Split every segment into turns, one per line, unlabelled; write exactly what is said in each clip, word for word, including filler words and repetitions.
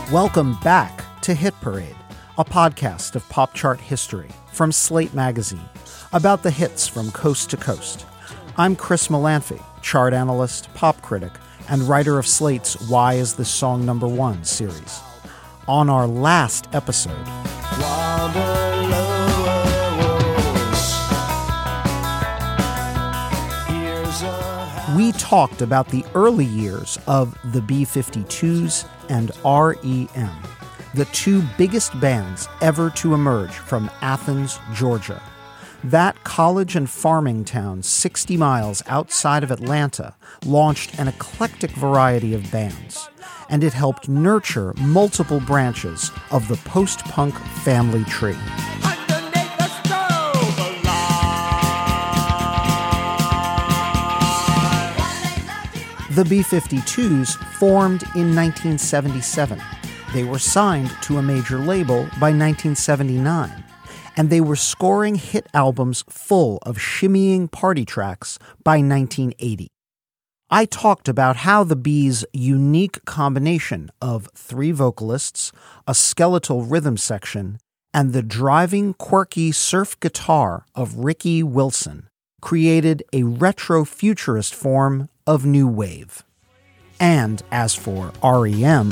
Welcome back to Hit Parade, a podcast of pop chart history from Slate Magazine about the hits from coast to coast. I'm Chris Molanphy, chart analyst, pop critic, and writer of Slate's Why Is This Song Number One series. On our last episode, we talked about the early years of the B fifty-twos and R E M, the two biggest bands ever to emerge from Athens, Georgia. That college and farming town sixty miles outside of Atlanta launched an eclectic variety of bands, and it helped nurture multiple branches of the post-punk family tree. The B fifty-twos formed in nineteen seventy-seven. They were signed to a major label by nineteen seventy-nine, and they were scoring hit albums full of shimmying party tracks by nineteen eighty. I talked about how the B's unique combination of three vocalists, a skeletal rhythm section, and the driving, quirky surf guitar of Ricky Wilson created a retro-futurist form of new wave. And as for R E M,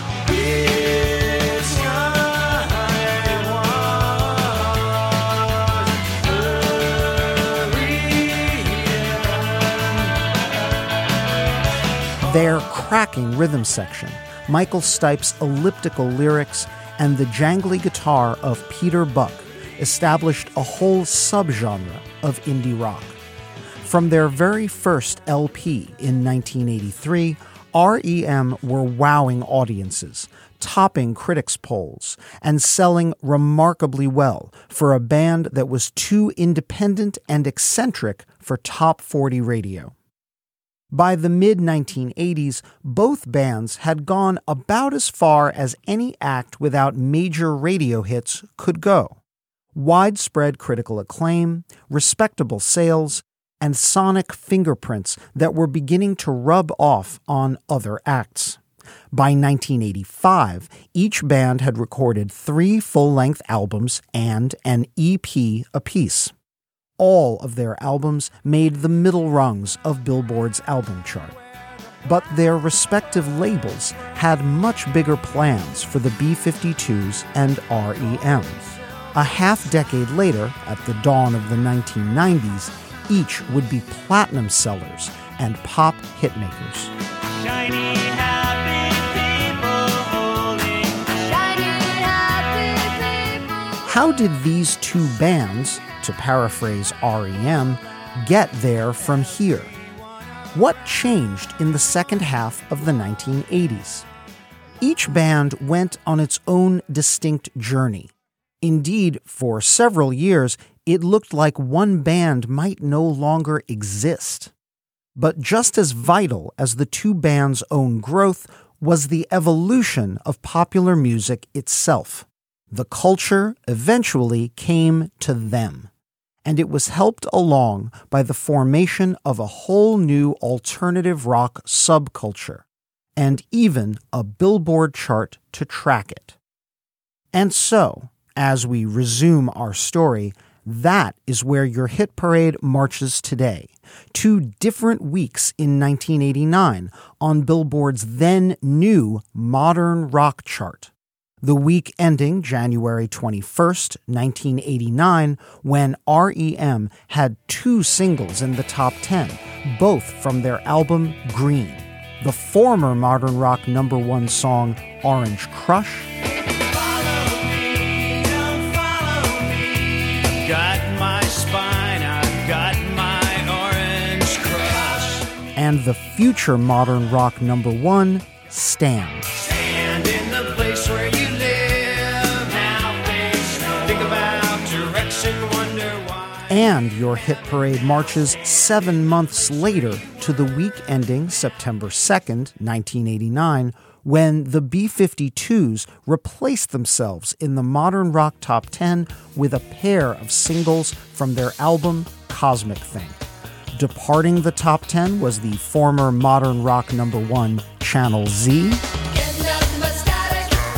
their cracking rhythm section, Michael Stipe's elliptical lyrics, and the jangly guitar of Peter Buck established a whole subgenre of indie rock. From their very first L P in nineteen eighty-three, R E M were wowing audiences, topping critics' polls, and selling remarkably well for a band that was too independent and eccentric for top forty radio. By the mid nineteen eighties, both bands had gone about as far as any act without major radio hits could go. Widespread critical acclaim, respectable sales, and sonic fingerprints that were beginning to rub off on other acts. By nineteen eighty-five, each band had recorded three full-length albums and an E P apiece. All of their albums made the middle rungs of Billboard's album chart. But their respective labels had much bigger plans for the B fifty-twos and R E M. A half-decade later, at the dawn of the nineteen nineties, each would be platinum sellers and pop hitmakers. Shiny, happy people holding shiny, happy people. How did these two bands, to paraphrase R E M, get there from here? What changed in the second half of the nineteen eighties? Each band went on its own distinct journey. Indeed, for several years, it looked like one band might no longer exist. But just as vital as the two bands' own growth was the evolution of popular music itself. The culture eventually came to them, and it was helped along by the formation of a whole new alternative rock subculture, and even a Billboard chart to track it. And so, as we resume our story, that is where your hit parade marches today. Two different weeks in nineteen eighty-nine on Billboard's then new modern rock chart. The week ending January twenty-first, nineteen eighty-nine, when R E M had two singles in the top ten, both from their album Green. The former modern rock number one song, Orange Crush, got my spine, I've got my orange crush. And the future modern rock number one, Stand. Stand in the place where you live, now face, think about direction, wonder why. And your hit parade marches seven months later to the week ending September second, nineteen eighty-nine, when the B fifty-twos replaced themselves in the modern rock top ten with a pair of singles from their album Cosmic Thing. Departing the top ten was the former modern rock number one Channel Z.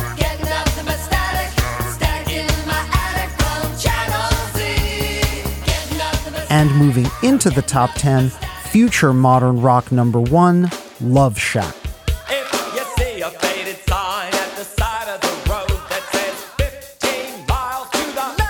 And moving into the top ten, future modern rock number one, Love Shack.
If you see a faded sign at the side of the road that says fifteen miles to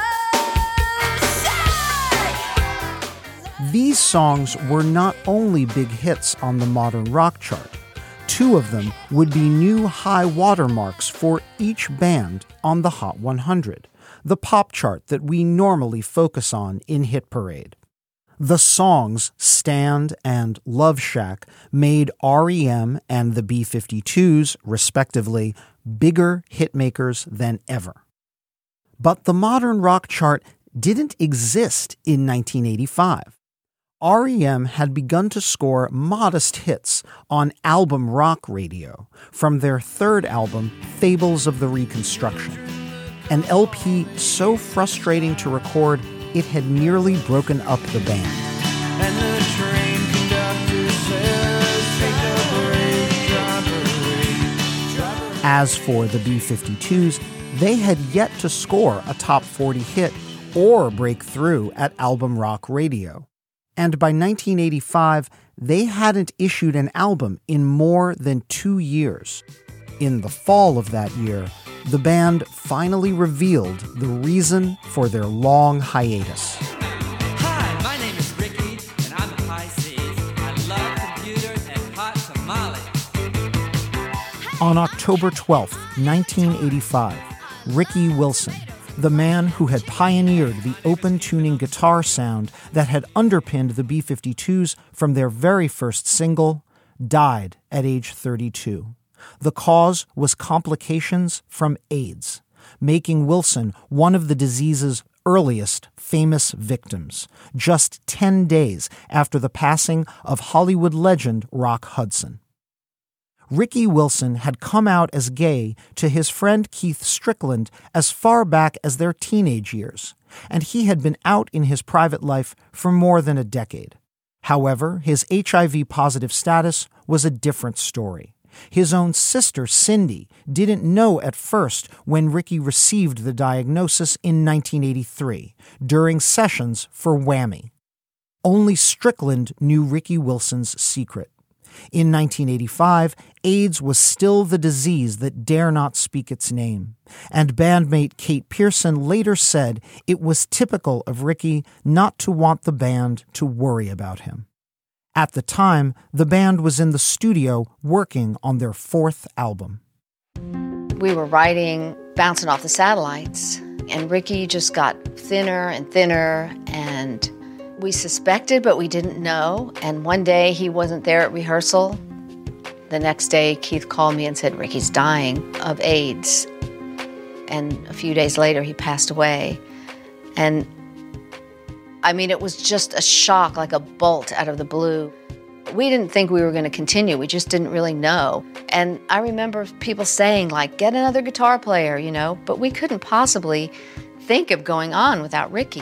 the Love Shack.
These songs were not only big hits on the modern rock chart. Two of them would be new high watermarks for each band on the Hot one hundred, the pop chart that we normally focus on in Hit Parade. The songs Stand and Love Shack made R E M and the B fifty-twos, respectively, bigger hitmakers than ever. But the modern rock chart didn't exist in nineteen eighty-five. R E M had begun to score modest hits on album rock radio from their third album, Fables of the Reconstruction, an L P so frustrating to record it had nearly broken up the band.
And the train conductor says, take a break, drive a break, drive a break.
As for the B fifty-twos, they had yet to score a top forty hit or break through at album rock radio. And by nineteen eighty-five, they hadn't issued an album in more than two years. In the fall of that year, the band finally revealed the reason for their long hiatus.
Hi, my name is Ricky, and I'm a Pisces. I love computers and hot tamales.
On October twelfth, nineteen eighty-five, Ricky Wilson, the man who had pioneered the open-tuning guitar sound that had underpinned the B fifty-twos from their very first single, died at age thirty-two. The cause was complications from AIDS, making Wilson one of the disease's earliest famous victims, just ten days after the passing of Hollywood legend Rock Hudson. Ricky Wilson had come out as gay to his friend Keith Strickland as far back as their teenage years, and he had been out in his private life for more than a decade. However, his H I V-positive status was a different story. His own sister, Cindy, didn't know at first when Ricky received the diagnosis in nineteen eighty-three, during sessions for Whammy. Only Strickland knew Ricky Wilson's secret. In nineteen eighty-five, AIDS was still the disease that dare not speak its name, and bandmate Kate Pearson later said it was typical of Ricky not to want the band to worry about him. At the time, the band was in the studio working on their fourth album.
We were writing Bouncing Off the Satellites, and Ricky just got thinner and thinner, and we suspected, but we didn't know. And one day he wasn't there at rehearsal. The next day, Keith called me and said, Ricky's dying of AIDS. And a few days later, he passed away. And I mean, it was just a shock, like a bolt out of the blue. We didn't think we were going to continue. We just didn't really know. And I remember people saying, like, get another guitar player, you know, but we couldn't possibly think of going on without Ricky.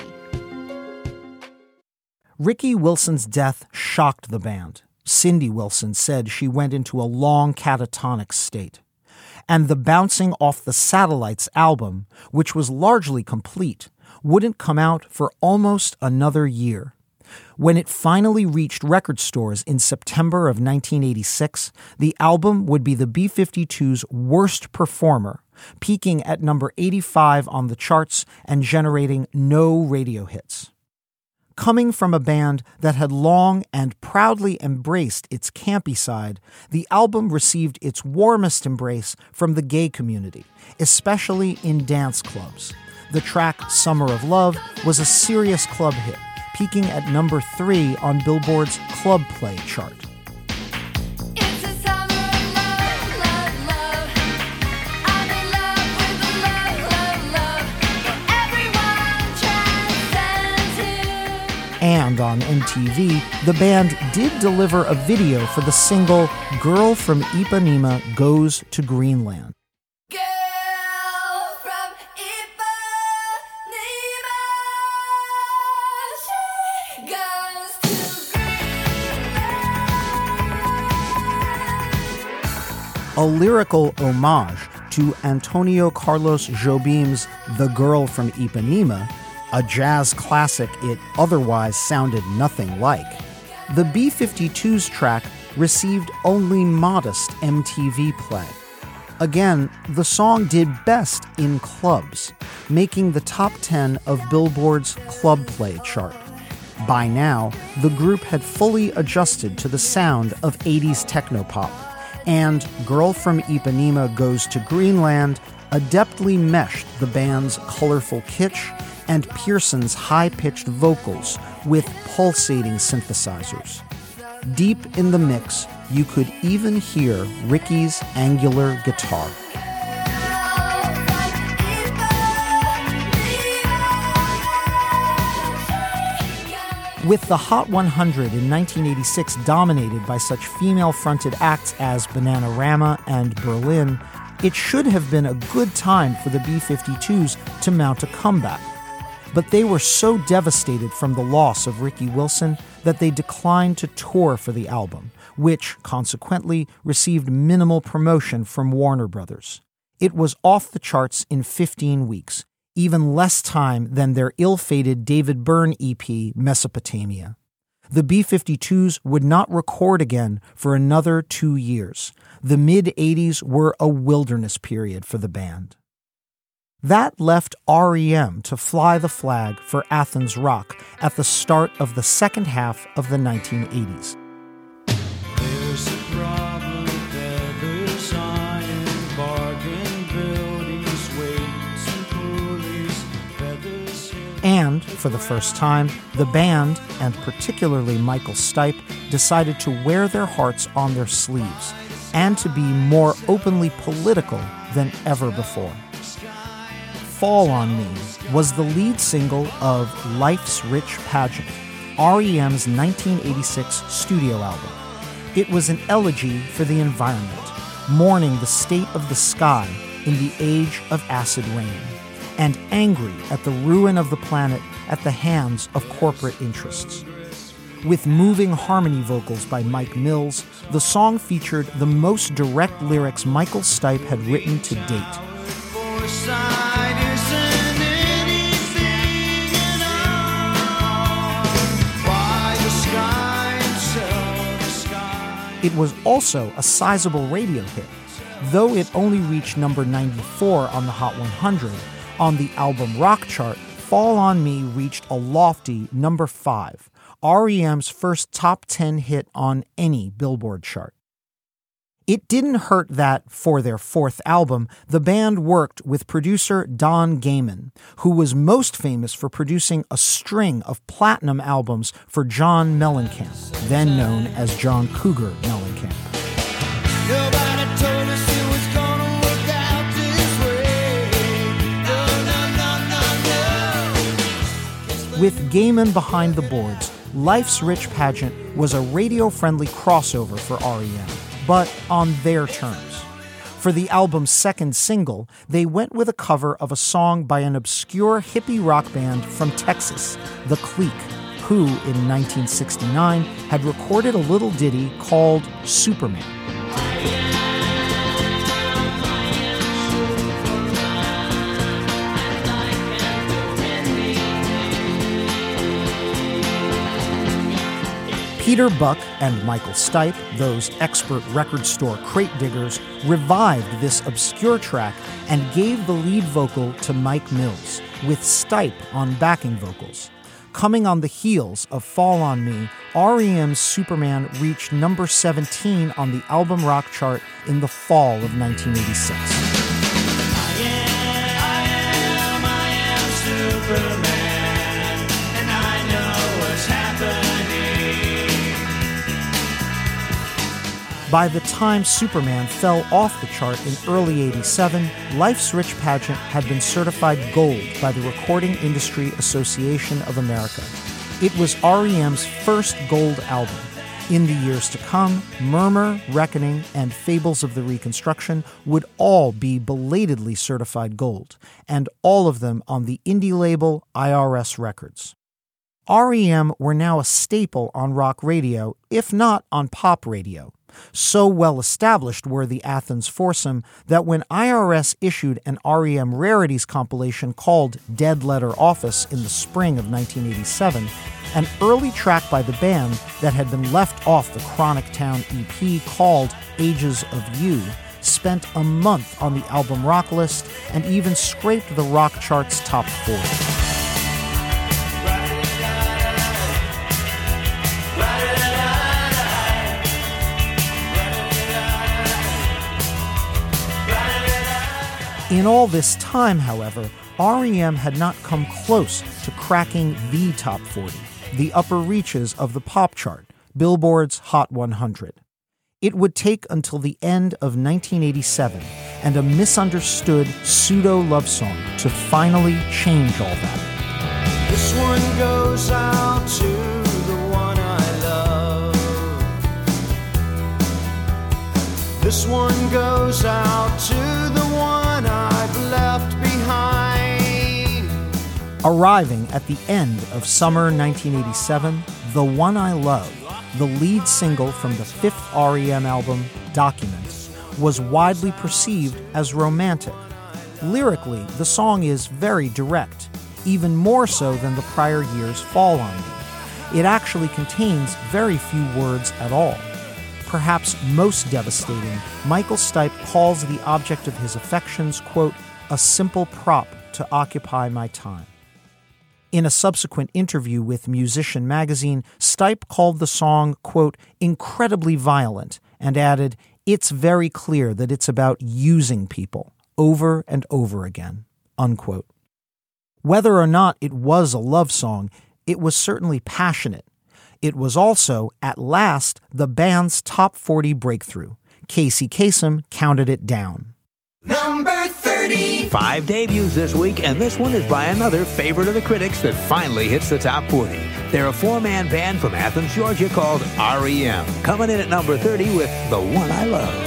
Ricky Wilson's death shocked the band. Cindy Wilson said she went into a long catatonic state. And the Bouncing Off the Satellites album, which was largely complete, wouldn't come out for almost another year. When it finally reached record stores in September of nineteen eighty-six, the album would be the B fifty-twos' worst performer, peaking at number eighty-five on the charts and generating no radio hits. Coming from a band that had long and proudly embraced its campy side, the album received its warmest embrace from the gay community, especially in dance clubs. The track Summer of Love was a serious club hit, peaking at number three on Billboard's Club Play chart.
It's a summer of love, love, love. I'm in love with the love, love, love. Where everyone transcends you.
And on M T V, the band did deliver a video for the single Girl from Ipanema Goes to Greenland.
Girl from Ipanema, she goes to Greenland.
A lyrical homage to Antonio Carlos Jobim's The Girl from Ipanema, a jazz classic it otherwise sounded nothing like. The B fifty-two's track received only modest M T V play. Again, the song did best in clubs, making the top ten of Billboard's Club Play chart. By now, the group had fully adjusted to the sound of eighties technopop, and Girl from Ipanema Goes to Greenland adeptly meshed the band's colorful kitsch and Pearson's high-pitched vocals with pulsating synthesizers. Deep in the mix, you could even hear Ricky's angular guitar. With the Hot one hundred in nineteen eighty-six dominated by such female-fronted acts as Bananarama and Berlin, it should have been a good time for the B fifty-twos to mount a comeback. But they were so devastated from the loss of Ricky Wilson that they declined to tour for the album, which, consequently, received minimal promotion from Warner Brothers. It was off the charts in fifteen weeks, even less time than their ill-fated David Byrne E P, Mesopotamia. The B fifty-twos would not record again for another two years. The mid-eighties were a wilderness period for the band. That left R E M to fly the flag for Athens Rock at the start of the second half of the nineteen eighties.
There's a problem with feathers on and bargain buildings, weights and pulleys, feathers hit.
And, for the first time, the band, and particularly Michael Stipe, decided to wear their hearts on their sleeves and to be more openly political than ever before. Fall on Me was the lead single of Life's Rich Pageant, R E M's nineteen eighty-six studio album. It was an elegy for the environment, mourning the state of the sky in the age of acid rain, and angry at the ruin of the planet at the hands of corporate interests. With moving harmony vocals by Mike Mills, the song featured the most direct lyrics Michael Stipe had written to date.
Foresight isn't anything at all. Why the sky and sell the sky?
It was also a sizable radio hit. Though it only reached number ninety-four on the Hot one hundred, on the album rock chart, Fall on Me reached a lofty number five, R E M's first top ten hit on any Billboard chart. It didn't hurt that, for their fourth album, the band worked with producer Don Gehman, who was most famous for producing a string of platinum albums for John Mellencamp, then known as John Cougar Mellencamp.
Nobody told us it was gonna work out this way. No, no, no, no, no.
With Gehman behind the boards, Life's Rich Pageant was a radio-friendly crossover for R E M, but on their terms. For the album's second single, they went with a cover of a song by an obscure hippie rock band from Texas, The Clique, who, in nineteen sixty-nine, had recorded a little ditty called Superman. Peter Buck and Michael Stipe, those expert record store crate diggers, revived this obscure track and gave the lead vocal to Mike Mills, with Stipe on backing vocals. Coming on the heels of Fall on Me, R E M's Superman reached number seventeen on the album rock chart in the fall of nineteen eighty-six.
I am, I am Superman, and I know what's happening.
By the time Superman fell off the chart in early eighty-seven, Life's Rich Pageant had been certified gold by the Recording Industry Association of America. It was R E M's first gold album. In the years to come, Murmur, Reckoning, and Fables of the Reconstruction would all be belatedly certified gold, and all of them on the indie label I R S Records. R E M were now a staple on rock radio, if not on pop radio. So well established were the Athens foursome that when I R S issued an R E M rarities compilation called Dead Letter Office in the spring of nineteen eighty-seven, an early track by the band that had been left off the Chronic Town E P called Ages of You spent a month on the album rock list and even scraped the rock chart's top forty. In all this time, however, R E M had not come close to cracking the top forty, the upper reaches of the pop chart, Billboard's Hot one hundred. It would take until the end of nineteen eighty-seven and a misunderstood pseudo-love song to finally change all that.
This one goes out to the one I love. This one goes out to the one I've left behind.
Arriving at the end of summer nineteen eighty-seven, The One I Love, the lead single from the fifth R E M album, Documents, was widely perceived as romantic. Lyrically, the song is very direct, even more so than the prior year's Fall on Me. It actually contains very few words at all. Perhaps most devastating, Michael Stipe calls the object of his affections, quote, a simple prop to occupy my time. In a subsequent interview with Musician magazine, Stipe called the song, quote, incredibly violent, and added, it's very clear that it's about using people over and over again, unquote. Whether or not it was a love song, it was certainly passionate. It was also, at last, the band's top forty breakthrough. Casey Kasem counted it down.
Number thirty.
Five debuts this week, and this one is by another favorite of the critics that finally hits the top forty. They're a four-man band from Athens, Georgia called R E M, coming in at number thirty with The One I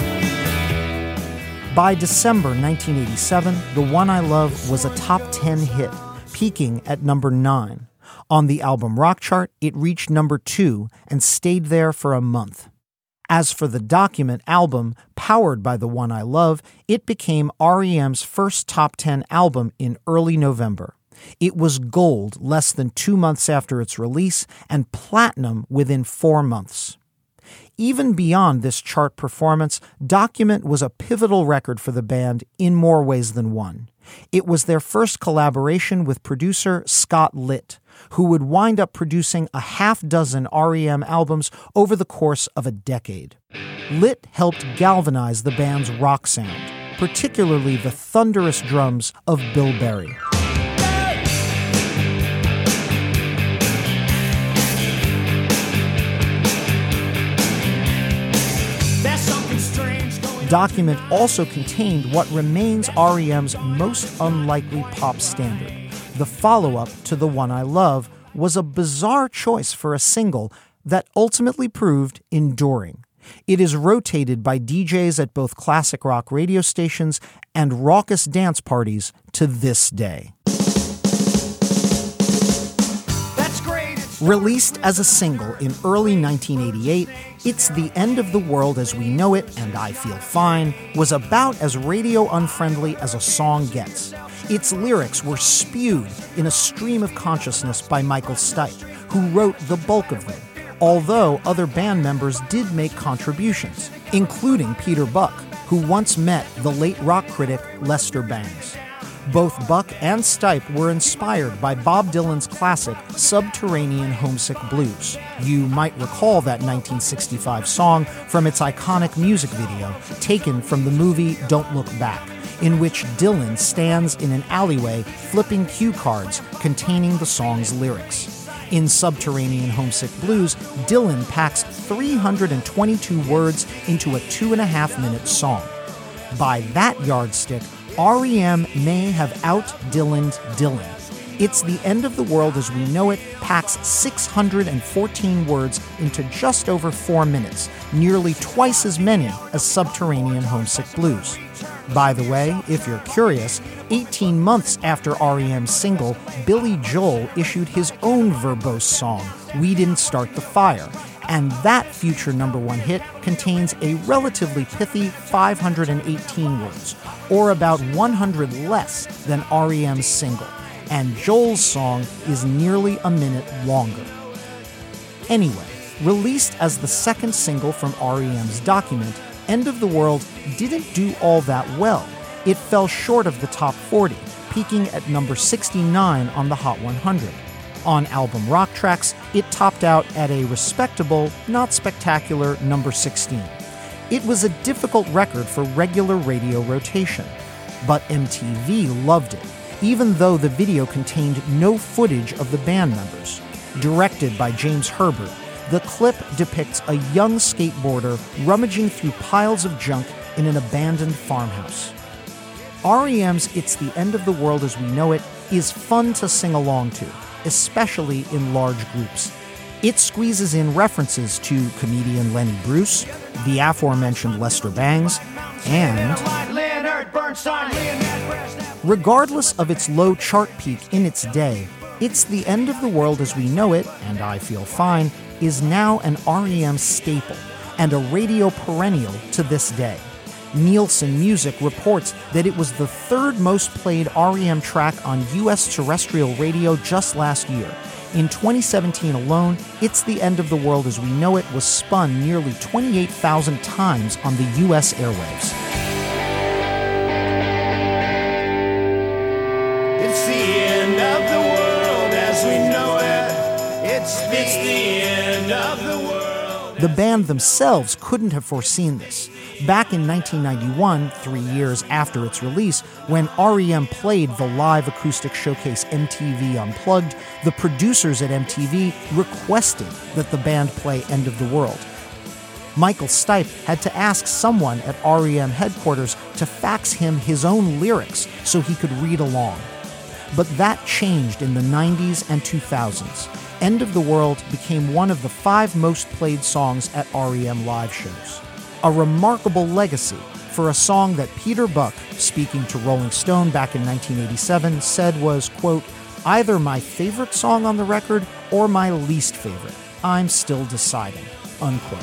Love.
By December nineteen eighty-seven, The One I Love was a top ten hit, peaking at number nine. On the album rock chart, it reached number two and stayed there for a month. As for the Document album, powered by The One I Love, it became R E M's first top ten album in early November. It was gold less than two months after its release and platinum within four months. Even beyond this chart performance, Document was a pivotal record for the band in more ways than one. It was their first collaboration with producer Scott Litt, who would wind up producing a half dozen R E M albums over the course of a decade. Litt helped galvanize the band's rock sound, particularly the thunderous drums of Bill Berry. Document also contained what remains R E M's most unlikely pop standard. The follow-up to The One I Love was a bizarre choice for a single that ultimately proved enduring. It is rotated by D Js at both classic rock radio stations and raucous dance parties to this day. Released as a single in early nineteen eighty-eight, It's the End of the World as We Know It and I Feel Fine was about as radio unfriendly as a song gets. Its lyrics were spewed in a stream of consciousness by Michael Stipe, who wrote the bulk of them, although other band members did make contributions, including Peter Buck, who once met the late rock critic Lester Bangs. Both Buck and Stipe were inspired by Bob Dylan's classic Subterranean Homesick Blues. You might recall that nineteen sixty-five song from its iconic music video, taken from the movie Don't Look Back, in which Dylan stands in an alleyway flipping cue cards containing the song's lyrics. In Subterranean Homesick Blues, Dylan packs three hundred twenty-two words into a two and a half minute song. By that yardstick, R E M may have out-Dylan'd Dylan. It's the End of the World as We Know It packs six hundred fourteen words into just over four minutes, nearly twice as many as Subterranean Homesick Blues. By the way, if you're curious, eighteen months after R E M's single, Billy Joel issued his own verbose song, We Didn't Start the Fire, And that future number one hit contains a relatively pithy five hundred eighteen words, or about one hundred less than R E M's single. And Joel's song is nearly a minute longer. Anyway, released as the second single from R E M's Document, End of the World didn't do all that well. It fell short of the top forty, peaking at number sixty-nine on the Hot one hundred. On album Rock Tracks, it topped out at a respectable, not spectacular number sixteen. It was a difficult record for regular radio rotation, but M T V loved it, even though the video contained no footage of the band members. Directed by James Herbert, the clip depicts a young skateboarder rummaging through piles of junk in an abandoned farmhouse. R E M's It's the End of the World as We Know It is fun to sing along to, especially in large groups. It squeezes in references to comedian Lenny Bruce, the aforementioned Lester Bangs, and, regardless of its low chart peak in its day, It's the End of the World as We Know It, and I Feel Fine, is now an R E M staple and a radio perennial to this day. Nielsen Music reports that it was the third most played R E M track on U S terrestrial radio just last year. In twenty seventeen alone, It's the End of the World as We Know It was spun nearly twenty-eight thousand times on the U S airwaves.
It's the end of the world as we know it. It's the, it's the end of the world.
The band themselves couldn't have foreseen this. Back in nineteen ninety-one, three years after its release, when R E M played the live acoustic showcase M T V Unplugged, the producers at M T V requested that the band play End of the World. Michael Stipe had to ask someone at R E M headquarters to fax him his own lyrics so he could read along. But that changed in the nineties and two thousands. End of the World became one of the five most played songs at R E M live shows. A remarkable legacy for a song that Peter Buck, speaking to Rolling Stone back in nineteen eighty-seven, said was, quote, either my favorite song on the record or my least favorite. I'm still deciding, unquote.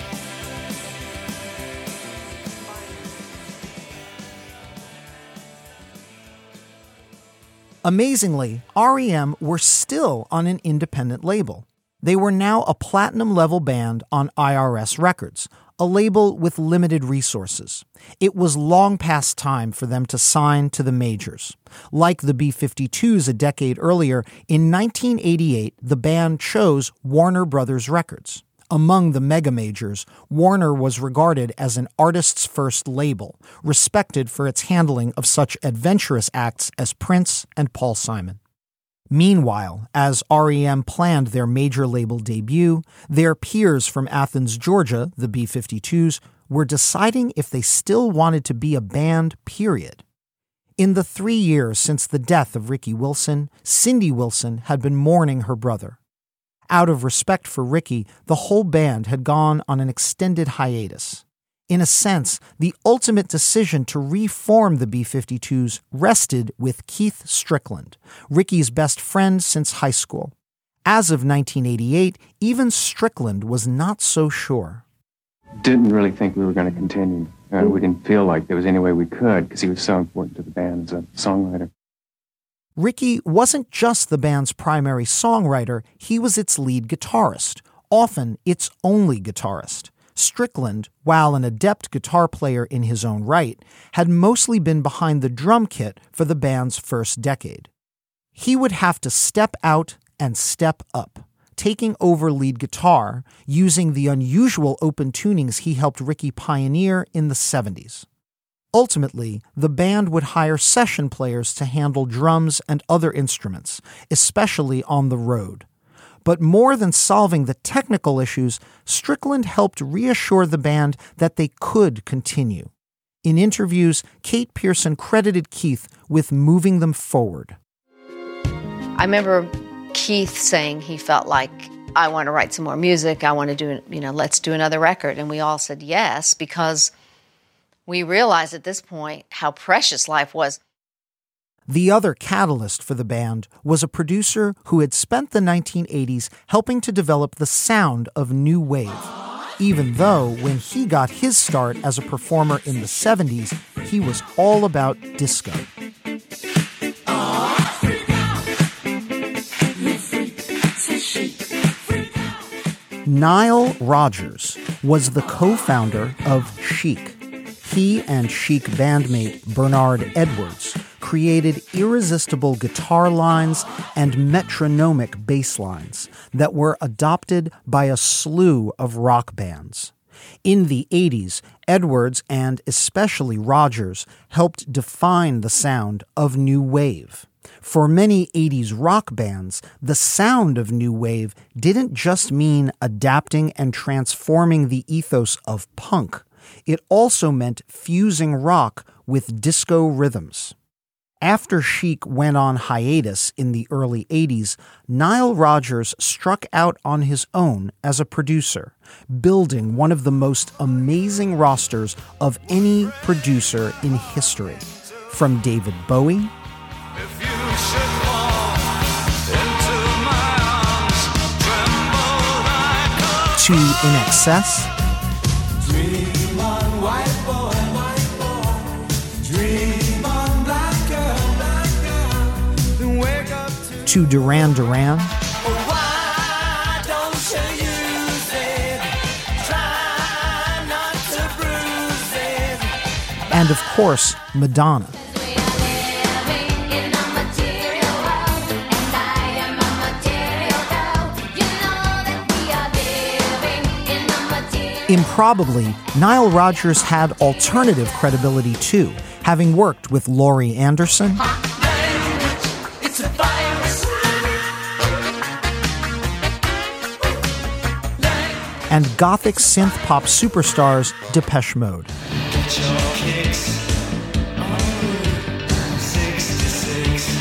Amazingly, R E M were still on an independent label. They were now a platinum-level band on I R S Records, a label with limited resources. It was long past time for them to sign to the majors. Like the B fifty-twos a decade earlier, in nineteen eighty-eight, the band chose Warner Brothers Records. Among the mega majors, Warner was regarded as an artist's first label, respected for its handling of such adventurous acts as Prince and Paul Simon. Meanwhile, as R E M planned their major label debut, their peers from Athens, Georgia, the B fifty-twos, were deciding if they still wanted to be a band, period. In the three years since the death of Ricky Wilson, Cindy Wilson had been mourning her brother. Out of respect for Ricky, the whole band had gone on an extended hiatus. In a sense, the ultimate decision to reform the B fifty-twos rested with Keith Strickland, Ricky's best friend since high school. As of nineteen eighty-eight, even Strickland was not so sure.
Didn't really think we were going to continue. Uh, we didn't feel like there was any way we could because he was so important to the band as a songwriter.
Ricky wasn't just the band's primary songwriter, he was its lead guitarist, often its only guitarist. Strickland, while an adept guitar player in his own right, had mostly been behind the drum kit for the band's first decade. He would have to step out and step up, taking over lead guitar, using the unusual open tunings he helped Ricky pioneer in the seventies. Ultimately, the band would hire session players to handle drums and other instruments, especially on the road. But more than solving the technical issues, Strickland helped reassure the band that they could continue. In interviews, Kate Pearson credited Keith with moving them forward.
I remember Keith saying he felt like, I want to write some more music, I want to do, you know, let's do another record. And we all said yes, because we realized at this point how precious life was.
The other catalyst for the band was a producer who had spent the nineteen eighties helping to develop the sound of new wave, even though when he got his start as a performer in the seventies, he was all about disco. Nile Rodgers was the co-founder of Chic. He and Chic bandmate Bernard Edwards created irresistible guitar lines and metronomic bass lines that were adopted by a slew of rock bands. In the eighties, Edwards and especially Rodgers helped define the sound of new wave. For many eighties rock bands, the sound of new wave didn't just mean adapting and transforming the ethos of punk. It also meant fusing rock with disco rhythms. After Chic went on hiatus in the early eighties, Nile Rodgers struck out on his own as a producer, building one of the most amazing rosters of any producer in history. From David Bowie
If you should fall into my arms, tremble like a
to In Excess
dream on, white boy, white boy. Dream on, black girl, black girl. Then wake up to
to Duran Duran
why don't you use it? Try not to bruise it.
and, of course, Madonna.
We are living in a material world, and I am a material girl. You know that we are living in a material.
Improbably, Nile Rodgers had alternative credibility too, having worked with Laurie Anderson
It's a virus.
and gothic synth pop superstars Depeche Mode.
Get your kicks. Oh, sixty-six.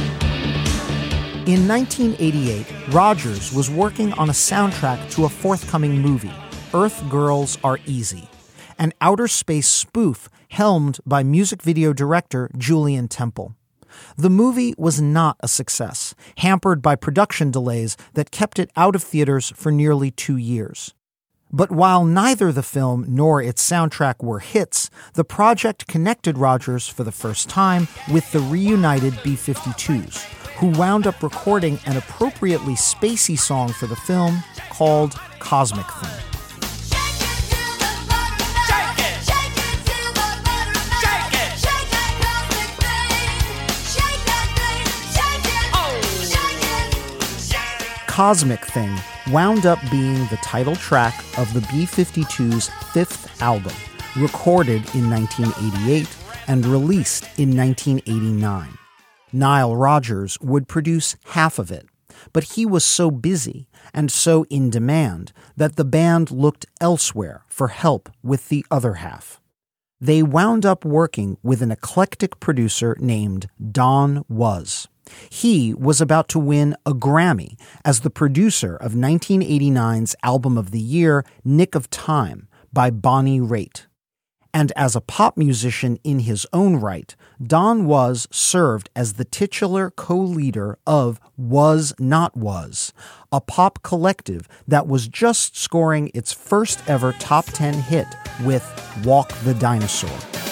In nineteen eighty-eight, Rodgers was working on a soundtrack to a forthcoming movie, Earth Girls Are Easy, an outer space spoof helmed by music video director Julian Temple. The movie was not a success, hampered by production delays that kept it out of theaters for nearly two years. But while neither the film nor its soundtrack were hits, the project connected Rodgers for the first time with the reunited B fifty-twos, who wound up recording an appropriately spacey song for the film called Cosmic Thing.
Shake it till the buttermilk. Shake it. Shake it till the buttermilk. Shake it. Shake that cosmic thing. Shake that thing. Shake it. Oh. Shake it.
Cosmic Thing wound up being the title track of the B fifty-twos' fifth album, recorded in nineteen eighty-eight and released in nineteen eighty-nine. Nile Rodgers would produce half of it, but he was so busy and so in demand that the band looked elsewhere for help with the other half. They wound up working with an eclectic producer named Don Was. He was about to win a Grammy as the producer of nineteen eighty-nine's album of the year, Nick of Time, by Bonnie Raitt. And as a pop musician in his own right, Don Was served as the titular co-leader of Was Not Was, a pop collective that was just scoring its first ever top ten hit with Walk the Dinosaur.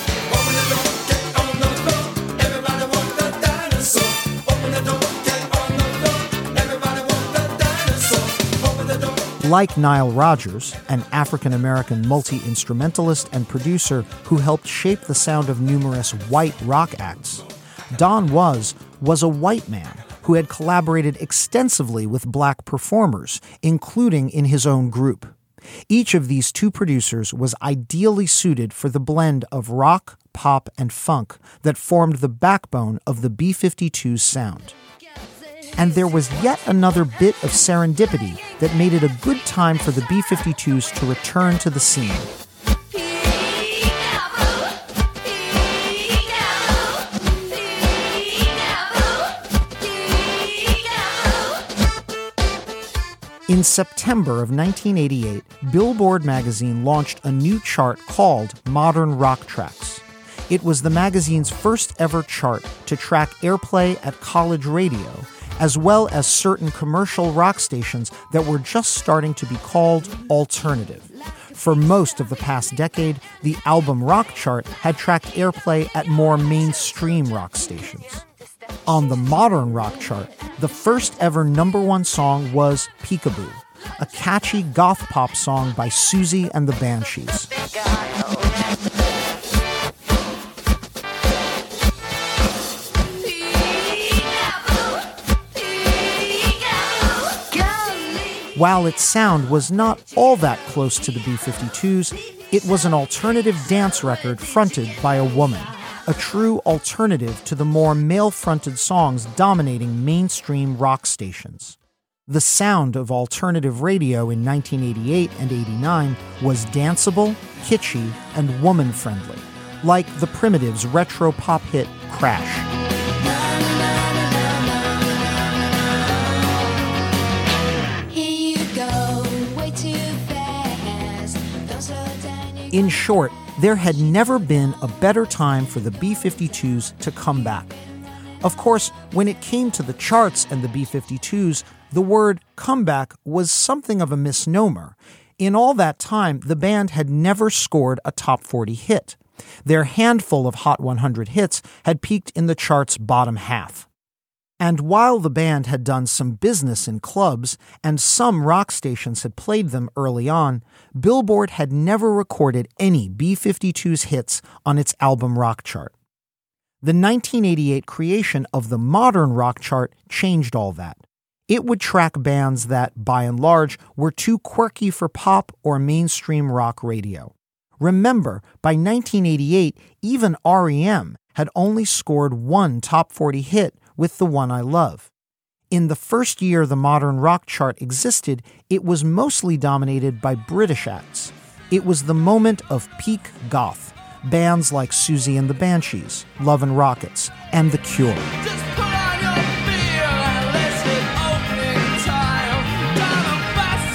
Like Nile Rodgers, an African-American multi-instrumentalist and producer who helped shape the sound of numerous white rock acts, Don Was was a white man who had collaborated extensively with black performers, including in his own group. Each of these two producers was ideally suited for the blend of rock, pop, and funk that formed the backbone of the B fifty-twos sound. And there was yet another bit of serendipity that made it a good time for the B fifty-twos to return to the scene. In September of nineteen eighty-eight, Billboard magazine launched a new chart called Modern Rock Tracks. It was the magazine's first ever chart to track airplay at college radio, as well as certain commercial rock stations that were just starting to be called alternative. For most of the past decade, the album rock chart had tracked airplay at more mainstream rock stations. On the modern rock chart, the first ever number one song was Peekaboo, a catchy goth pop song by Susie and the Banshees. While its sound was not all that close to the B fifty-twos, it was an alternative dance record fronted by a woman, a true alternative to the more male-fronted songs dominating mainstream rock stations. The sound of alternative radio in nineteen eighty-eight and eighty-nine was danceable, kitschy, and woman-friendly, like the Primitives' retro pop hit Crash. In short, there had never been a better time for the B fifty-twos to come back. Of course, when it came to the charts and the B fifty-twos, the word comeback was something of a misnomer. In all that time, the band had never scored a top forty hit. Their handful of Hot one hundred hits had peaked in the chart's bottom half. And while the band had done some business in clubs and some rock stations had played them early on, Billboard had never recorded any B fifty-twos hits on its album rock chart. The nineteen eighty-eight creation of the modern rock chart changed all that. It would track bands that, by and large, were too quirky for pop or mainstream rock radio. Remember, by nineteen eighty-eight, even R E M had only scored one top forty hit with The One I Love. In the first year the modern rock chart existed, it was mostly dominated by British acts. It was the moment of peak goth, bands like Susie and the Banshees, Love and Rockets, and The Cure.
Just put on your beer and let's hit opening time down a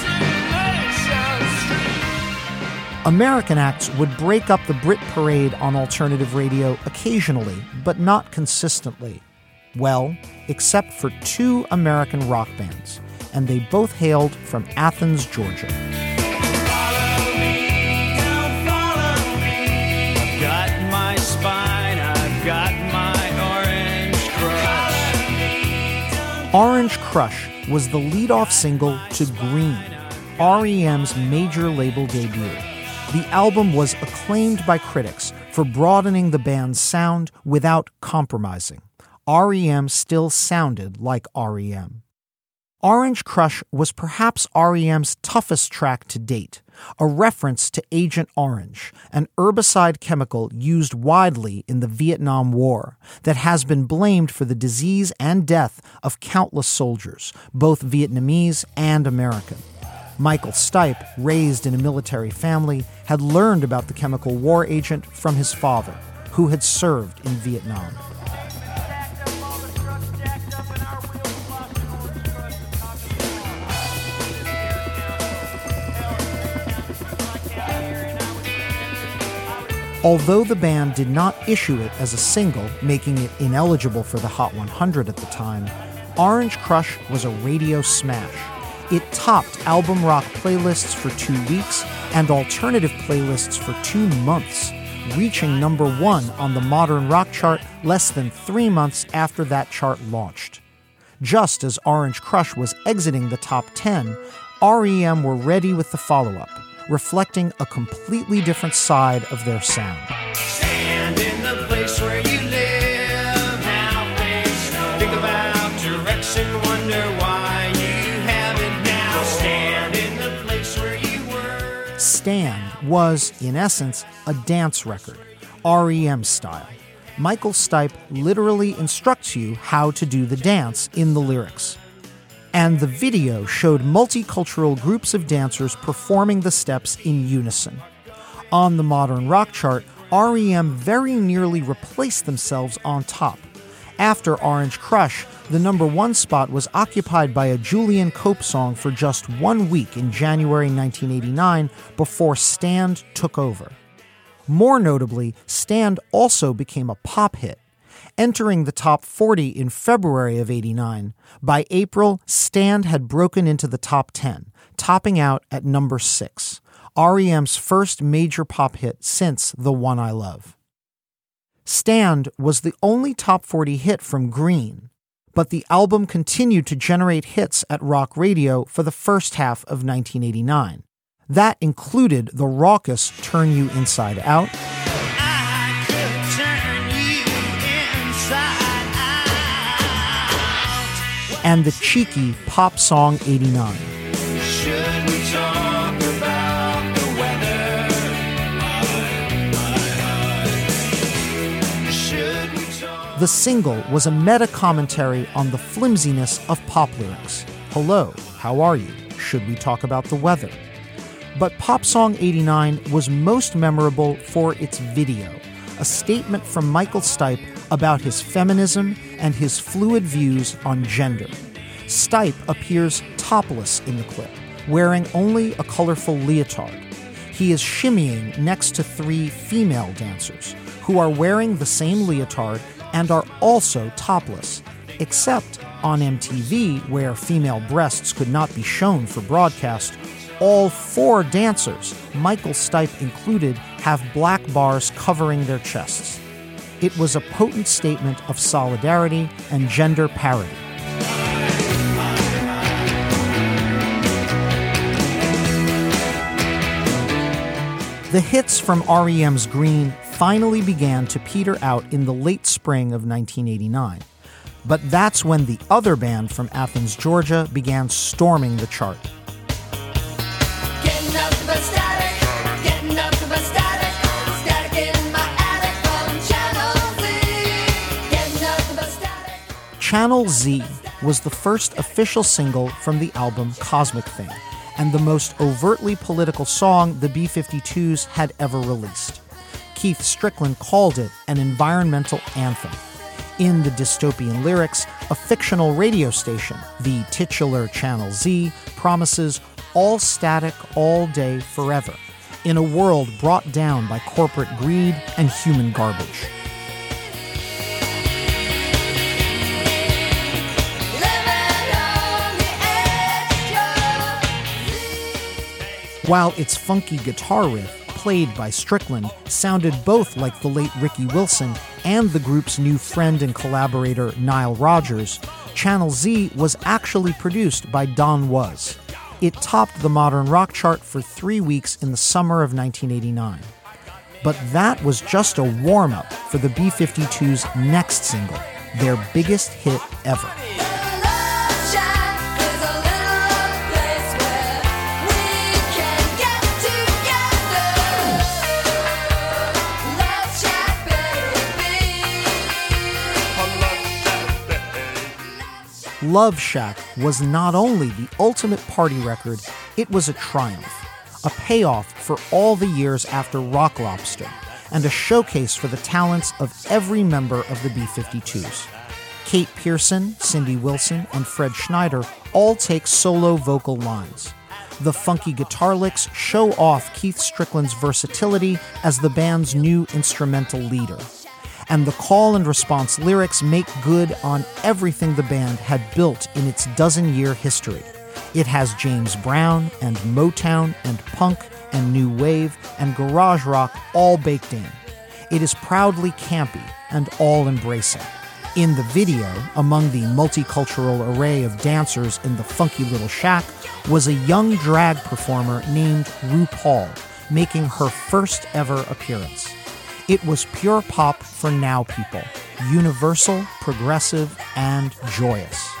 fascination street.
American acts would break up the Brit parade on alternative radio occasionally, but not consistently. Well, except for two American rock bands, and they both hailed from Athens, Georgia.
Follow me, don't follow me. I've got my spine, I've got my orange crush.
Orange Crush was the lead-off single to Green, R E M's major label debut. The album was acclaimed by critics for broadening the band's sound without compromising. R E M still sounded like R E M. Orange Crush was perhaps R E M's toughest track to date, a reference to Agent Orange, an herbicide chemical used widely in the Vietnam War that has been blamed for the disease and death of countless soldiers, both Vietnamese and American. Michael Stipe, raised in a military family, had learned about the chemical war agent from his father, who had served in Vietnam. Although the band did not issue it as a single, making it ineligible for the Hot one hundred at the time, Orange Crush was a radio smash. It topped album rock playlists for two weeks and alternative playlists for two months, reaching number one on the modern rock chart less than three months after that chart launched. Just as Orange Crush was exiting the top ten, R E M were ready with the follow-up, reflecting a completely different side of their sound.
Stand in the place where you live, how things know. Think about direction, wonder why you haven't now. Stand in the place where you were.
Stand was, in essence, a dance record, R E M style. Michael Stipe literally instructs you how to do the dance in the lyrics. And the video showed multicultural groups of dancers performing the steps in unison. On the modern rock chart, R E M very nearly replaced themselves on top. After Orange Crush, the number one spot was occupied by a Julian Cope song for just one week in January nineteen eighty-nine before Stand took over. More notably, Stand also became a pop hit, entering the top forty in February of eighty-nine. By April, Stand had broken into the top ten, topping out at number six, R E M's first major pop hit since The One I Love. Stand was the only top forty hit from Green, but the album continued to generate hits at rock radio for the first half of nineteen eighty-nine. That included the raucous Turn You Inside Out,
I could turn you inside out.
and the cheeky Pop Song eighty-nine.
Should we talk about the weather? Should we talk?
The single was a meta-commentary on the flimsiness of pop lyrics. Hello, how are you? Should we talk about the weather? But Pop Song eighty-nine was most memorable for its video, a statement from Michael Stipe about his feminism and his fluid views on gender. Stipe appears topless in the clip, wearing only a colorful leotard. He is shimmying next to three female dancers who are wearing the same leotard and are also topless, except on M T V, where female breasts could not be shown for broadcast. All four dancers, Michael Stipe included, have black bars covering their chests. It was a potent statement of solidarity and gender parity. The hits from R E M's Green finally began to peter out in the late spring of nineteen eighty-nine. But that's when the other band from Athens, Georgia began storming the chart.
Getting up to my static, getting up to my static, static in my attic from Channel Z. Getting up to my static.
Channel Z was the first official single from the album Cosmic Thing, and the most overtly political song the B fifty-twos had ever released. Keith Strickland called it an environmental anthem. In the dystopian lyrics, a fictional radio station, the titular Channel Z, promises all static all day forever, in a world brought down by corporate greed and human garbage. While its funky guitar riff, played by Strickland, sounded both like the late Ricky Wilson and the group's new friend and collaborator Nile Rodgers, Channel Z was actually produced by Don Was. It topped the modern rock chart for three weeks in the summer of nineteen eighty-nine. But that was just a warm-up for the B fifty-twos' next single, their biggest hit ever. Love Shack was not only the ultimate party record, it was a triumph, a payoff for all the years after Rock Lobster, and a showcase for the talents of every member of the B fifty-twos. Kate Pearson, Cindy Wilson, and Fred Schneider all take solo vocal lines. The funky guitar licks show off Keith Strickland's versatility as the band's new instrumental leader. And the call and response lyrics make good on everything the band had built in its dozen-year history. It has James Brown and Motown and punk and new wave and garage rock all baked in. It is proudly campy and all-embracing. In the video, among the multicultural array of dancers in the funky little shack, was a young drag performer named RuPaul, making her first ever appearance. It was pure pop for now people, universal, progressive, and joyous.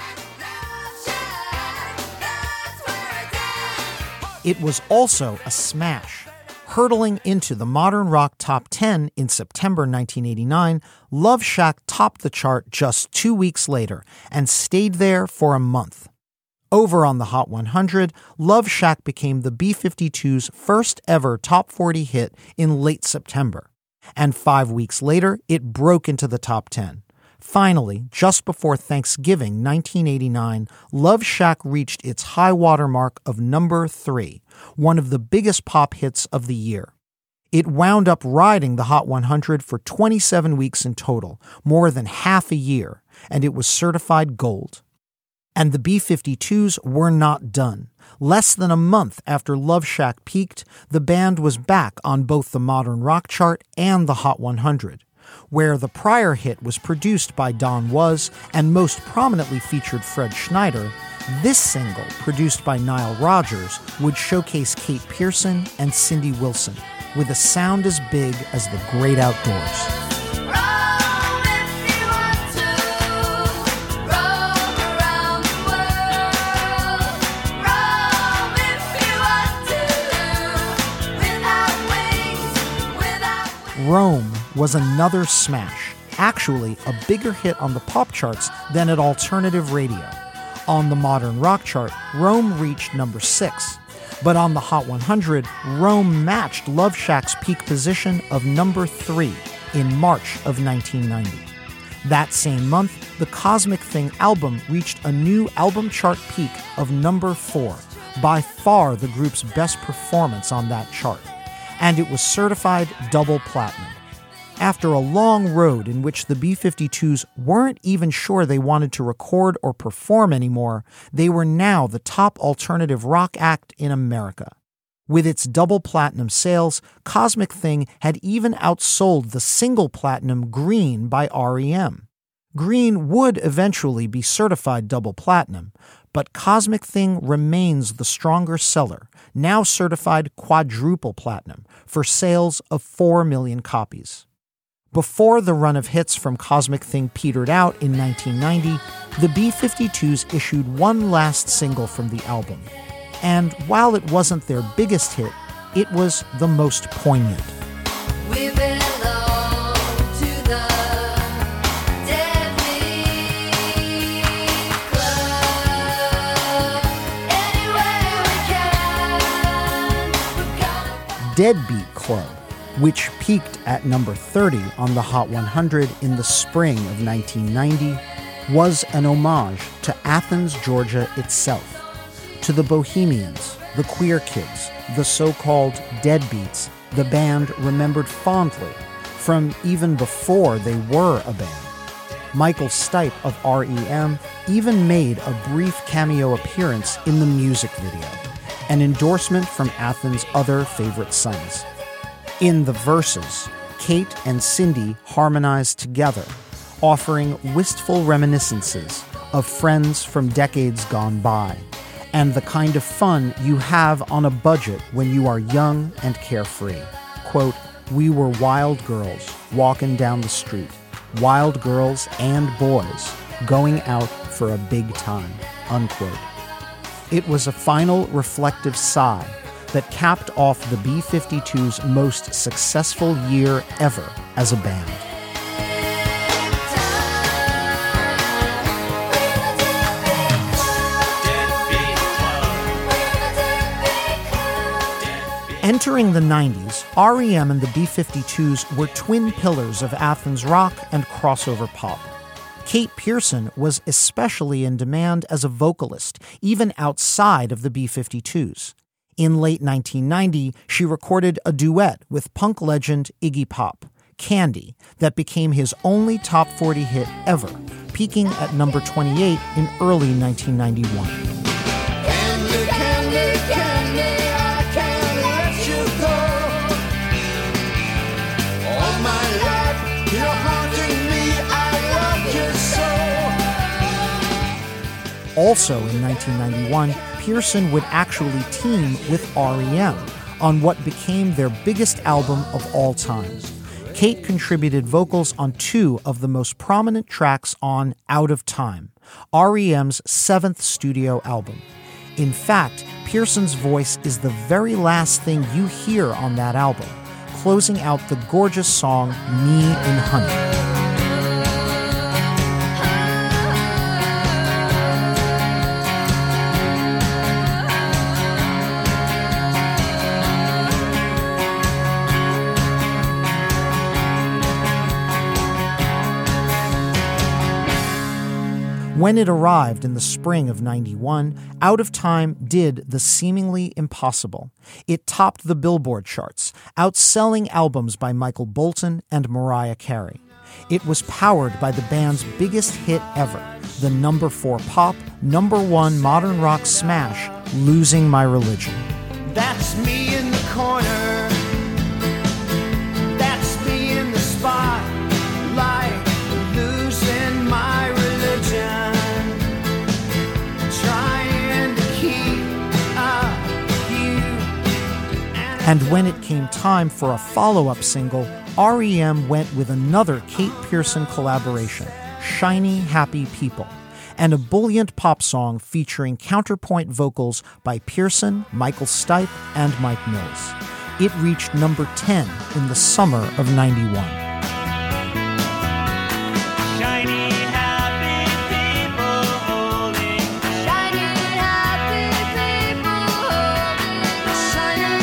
It was also a smash. Hurtling into the modern rock top ten in September nineteen eighty-nine, Love Shack topped the chart just two weeks later and stayed there for a month. Over on the Hot one hundred, Love Shack became the B fifty-twos' first ever top forty hit in late September. And five weeks later, it broke into the top ten. Finally, just before Thanksgiving nineteen eighty-nine, Love Shack reached its high water mark of number three, one of the biggest pop hits of the year. It wound up riding the Hot one hundred for twenty-seven weeks in total, more than half a year, and it was certified gold. And the B fifty-twos were not done. Less than a month after Love Shack peaked, the band was back on both the modern rock chart and the Hot one hundred. Where the prior hit was produced by Don Was and most prominently featured Fred Schneider, this single, produced by Nile Rodgers, would showcase Kate Pierson and Cindy Wilson, with a sound as big as the great outdoors.
Roam if you want to, roam around the world. Roam if you want to, without wings, without wings.
Rome was another smash, actually a bigger hit on the pop charts than at alternative radio. On the modern rock chart, Rome reached number six. But on the Hot one hundred, Rome matched Love Shack's peak position of number three in March of nineteen ninety. That same month, the Cosmic Thing album reached a new album chart peak of number four, by far the group's best performance on that chart. And it was certified double platinum. After a long road in which the B fifty-twos weren't even sure they wanted to record or perform anymore, they were now the top alternative rock act in America. With its double platinum sales, Cosmic Thing had even outsold the single platinum Green by R E M. Green would eventually be certified double platinum, but Cosmic Thing remains the stronger seller, now certified quadruple platinum, for sales of four million copies. Before the run of hits from Cosmic Thing petered out in nineteen ninety, the B fifty-twos issued one last single from the album. And while it wasn't their biggest hit, it was the most poignant.
We belong to the Deadbeat Club. Anywhere we can, we're gonna
Deadbeat Club, which peaked at number thirty on the Hot one hundred in the spring of nineteen ninety, was an homage to Athens, Georgia itself, to the Bohemians, the queer kids, the so-called deadbeats the band remembered fondly from even before they were a band. Michael Stipe of R E M even made a brief cameo appearance in the music video, an endorsement from Athens' other favorite sons. In the verses, Kate and Cindy harmonized together, offering wistful reminiscences of friends from decades gone by, and the kind of fun you have on a budget when you are young and carefree. Quote, "We were wild girls walking down the street, wild girls and boys going out for a big time," unquote. It was a final reflective sigh that capped off the B fifty-twos' most successful year ever as a band. Entering the nineties, R E M and the B fifty-twos were twin pillars of Athens rock and crossover pop. Kate Pierson was especially in demand as a vocalist, even outside of the B fifty-twos. In late nineteen ninety, she recorded a duet with punk legend Iggy Pop, Candy, that became his only top forty hit ever, peaking at number twenty-eight in early nineteen ninety-one.
Candy, candy, candy, I can't let you go. All my life, you're haunting me, I love you so.
Also in nineteen ninety-one, Pierson would actually team with R E M on what became their biggest album of all time. Kate contributed vocals on two of the most prominent tracks on Out of Time, R E M's seventh studio album. In fact, Pierson's voice is the very last thing you hear on that album, closing out the gorgeous song Me in Honey. When it arrived in the spring of ninety-one, Out of Time did the seemingly impossible. It topped the Billboard charts, outselling albums by Michael Bolton and Mariah Carey. It was powered by the band's biggest hit ever, the number four pop, number one modern rock smash, Losing My Religion.
That's me in the corner. That's me in the spotlight, losing my religion. Trying to keep up you.
And when it came time for a follow-up single, R E M went with another Kate Pearson collaboration, Shiny Happy People, and a buoyant pop song featuring counterpoint vocals by Pearson, Michael Stipe, and Mike Mills. It reached number ten in the summer of ninety-one.
Shiny happy people holding.
Shiny happy people holding. Shiny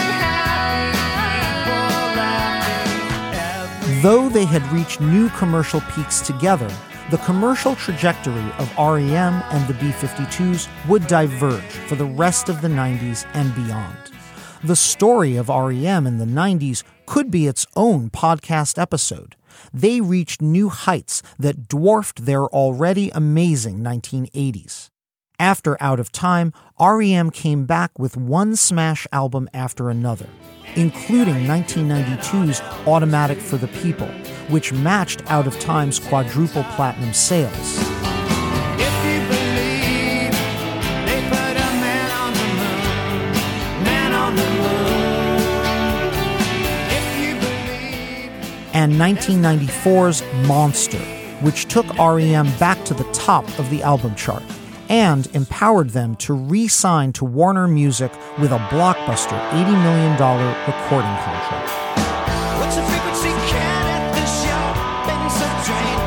happy.
Though they had reached new commercial peaks together, the commercial trajectory of R E M and the B fifty-twos would diverge for the rest of the nineties and beyond. The story of R E M in the nineties could be its own podcast episode. They reached new heights that dwarfed their already amazing nineteen eighties. After Out of Time, R E M came back with one smash album after another, including nineteen ninety-two's Automatic for the People, which matched Out of Time's quadruple platinum sales.
If you believe they put a man on the moon, man on the moon. If you believe.
And nineteen ninety-four's Monster, which took R E M back to the top of the album chart and empowered them to re-sign to Warner Music with a blockbuster eighty million dollars recording contract.
What's the frequency count at the shop? Been so drained.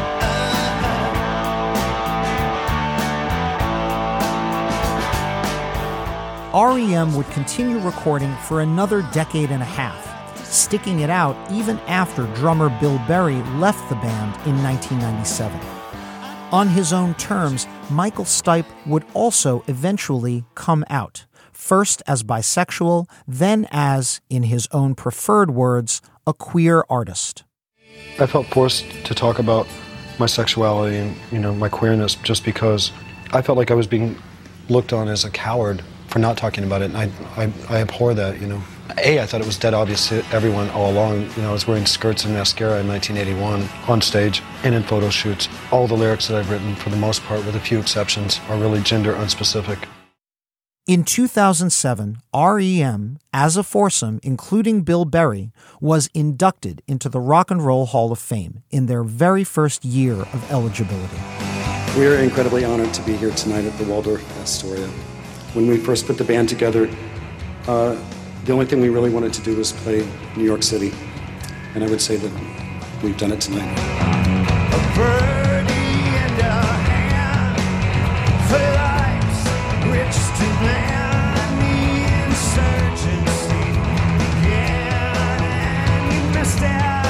R E M would continue recording for another decade and a half, sticking it out even after drummer Bill Berry left the band in nineteen ninety-seven. On his own terms, Michael Stipe would also eventually come out, first as bisexual, then as, in his own preferred words, a queer artist.
I felt forced to talk about my sexuality and, you know, my queerness just because I felt like I was being looked on as a coward for not talking about it, and I, I, I abhor that, you know. A, I thought it was dead obvious to everyone all along. You know, I was wearing skirts and mascara in nineteen eighty-one on stage and in photo shoots. All the lyrics that I've written, for the most part, with a few exceptions, are really gender unspecific.
In two thousand seven, R E M, as a foursome, including Bill Berry, was inducted into the Rock and Roll Hall of Fame in their very first year of eligibility.
We are incredibly honored to be here tonight at the Waldorf Astoria. When we first put the band together, uh, the only thing we really wanted to do was play New York City. And I would say that we've done it tonight.
A birdie and a hand for life's richest land. The insurgency began and you missed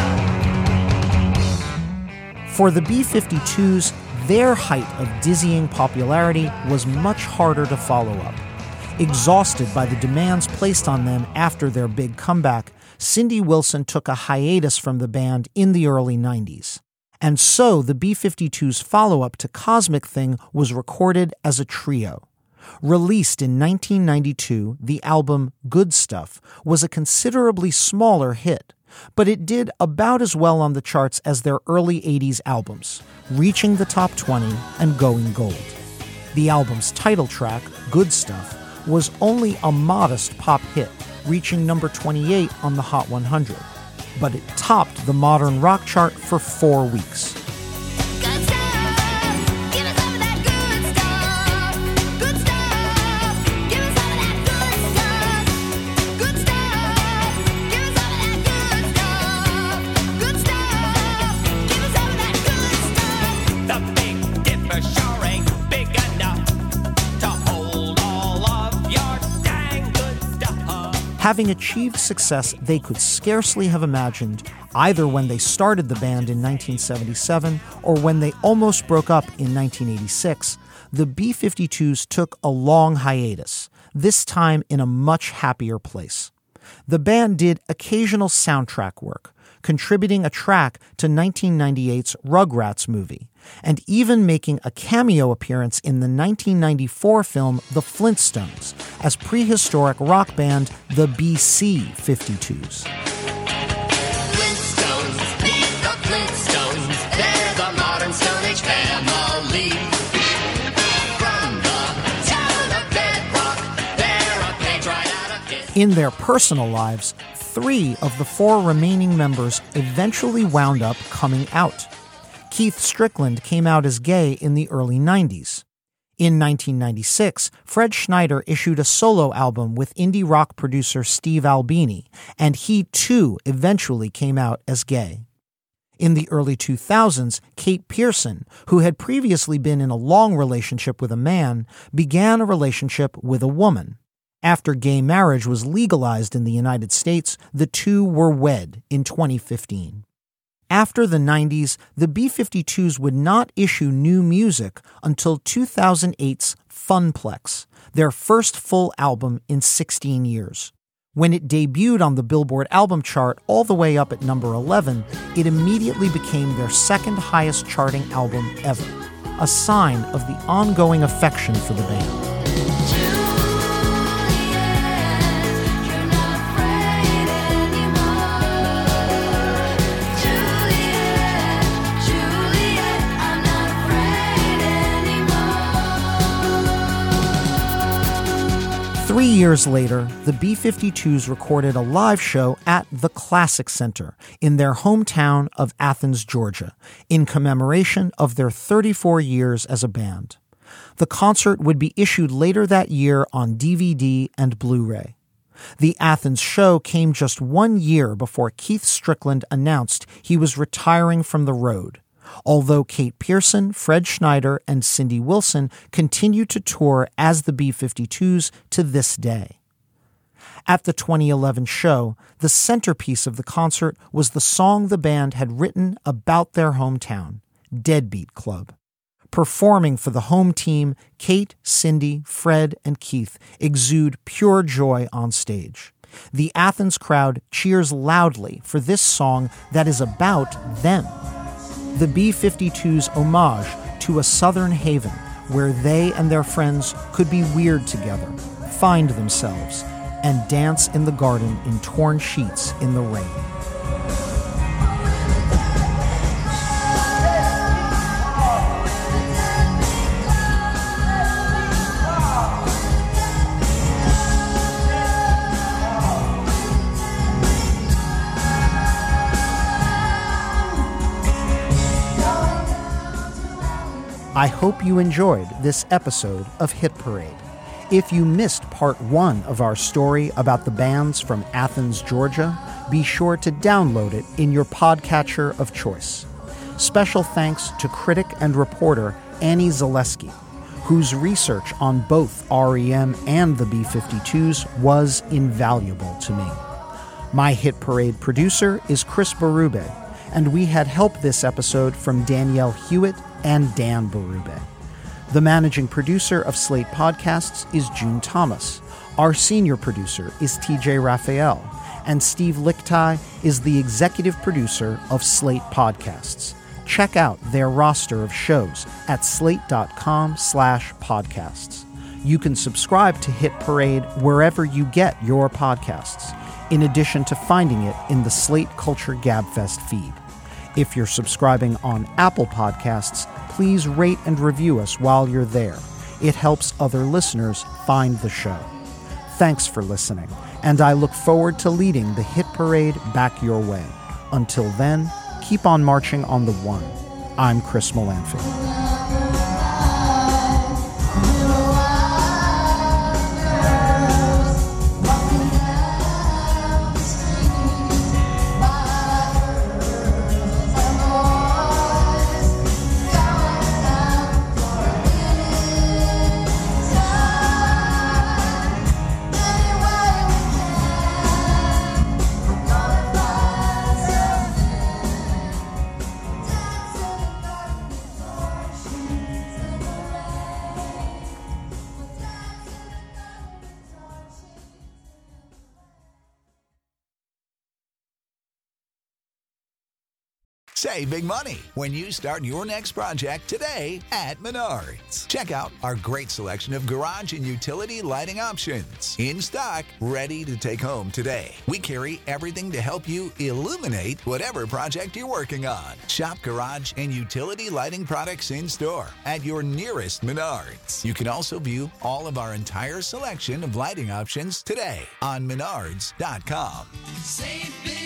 out.
For the B fifty-twos, their height of dizzying popularity was much harder to follow up. Exhausted by the demands placed on them after their big comeback, Cindy Wilson took a hiatus from the band in the early nineties. And so the B fifty-twos' follow-up to Cosmic Thing was recorded as a trio. Released in nineteen ninety-two, the album Good Stuff was a considerably smaller hit, but it did about as well on the charts as their early eighties albums, reaching the top twenty and going gold. The album's title track, Good Stuff, was only a modest pop hit, reaching number twenty-eight on the Hot one hundred, but it topped the modern rock chart for four weeks.
Good stuff. Give us some of that good stuff. Good stuff. Give us some of that good stuff. Good stuff. Give us some of that good stuff. Good stuff. Give us some of that good stuff.
The Big Dipper sure ain't big enough to hold all of your dang good stuff.
having achieved success they could scarcely have imagined either when they started the band in nineteen seventy-seven or when they almost broke up in nineteen eighty-six, the B fifty-twos took a long hiatus, this time in a much happier place. The band did occasional soundtrack work, contributing a track to nineteen ninety-eight's Rugrats movie, and even making a cameo appearance in the nineteen ninety-four film The Flintstones as prehistoric rock band the B C fifty-twos.
Flintstones, meet the Flintstones. They're the modern Stone Age family. From the town of Bedrock, they're a page right out of history.
In their personal lives, three of the four remaining members eventually wound up coming out. Keith Strickland came out as gay in the early nineties. In nineteen ninety-six, Fred Schneider issued a solo album with indie rock producer Steve Albini, and he too eventually came out as gay. In the early two thousands, Kate Pearson, who had previously been in a long relationship with a man, began a relationship with a woman. After gay marriage was legalized in the United States, the two were wed in twenty fifteen. After the nineties, the B fifty-twos would not issue new music until two thousand eight's Funplex, their first full album in sixteen years. When it debuted on the Billboard album chart all the way up at number eleven, it immediately became their second highest charting album ever, a sign of the ongoing affection for the band. Three years later, the B fifty-twos recorded a live show at the Classic Center in their hometown of Athens, Georgia, in commemoration of their thirty-four years as a band. The concert would be issued later that year on D V D and Blu-ray. The Athens show came just one year before Keith Strickland announced he was retiring from the road, although Kate Pearson, Fred Schneider, and Cindy Wilson continue to tour as the B fifty-twos to this day. At the twenty eleven show, the centerpiece of the concert was the song the band had written about their hometown, Deadbeat Club. Performing for the home team, Kate, Cindy, Fred, and Keith exude pure joy on stage. The Athens crowd cheers loudly for this song that is about them. The B fifty-twos' homage to a southern haven where they and their friends could be weird together, find themselves, and dance in the garden in torn sheets in the rain. I hope you enjoyed this episode of Hit Parade. If you missed part one of our story about the bands from Athens, Georgia, be sure to download it in your podcatcher of choice. Special thanks to critic and reporter Annie Zaleski, whose research on both R E M and the B fifty-twos was invaluable to me. My Hit Parade producer is Chris Berube, and we had help this episode from Danielle Hewitt and Dan Berube. The managing producer of Slate Podcasts is June Thomas. Our senior producer is T J Raphael, and Steve Lichtai is the executive producer of Slate Podcasts. Check out their roster of shows at slate.com slash podcasts. You can subscribe to Hit Parade wherever you get your podcasts, in addition to finding it in the Slate Culture Gabfest feed. If you're subscribing on Apple Podcasts, please rate and review us while you're there. It helps other listeners find the show. Thanks for listening, and I look forward to leading the Hit Parade back your way. Until then, keep on marching on the one. I'm Chris Molanphy.
Save big money when you start your next project today at Menards. Check out our great selection of garage and utility lighting options. In stock, ready to take home today. We carry everything to help you illuminate whatever project you're working on. Shop garage and utility lighting products in store at your nearest Menards. You can also view all of our entire selection of lighting options today on menards dot com.
Save big